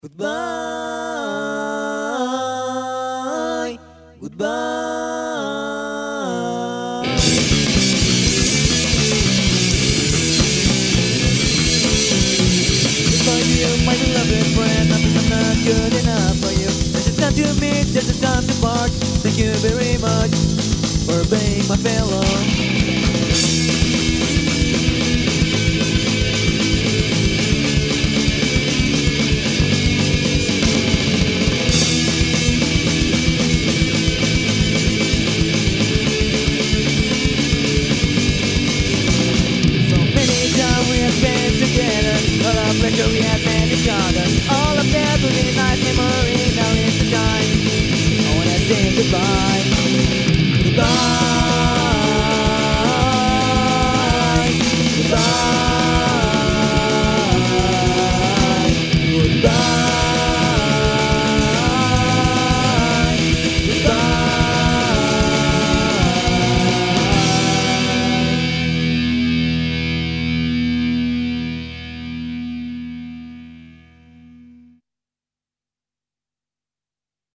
Goodbye, goodbye. Goodbye to you, my beloved friend. I'm not good enough for you. There's a time to meet, there's a time to part. Thank you very much for being my fellow. Pleasure we had met each other. All of that will be nice memories. Now is the time I wanna say goodbye. Goodbye.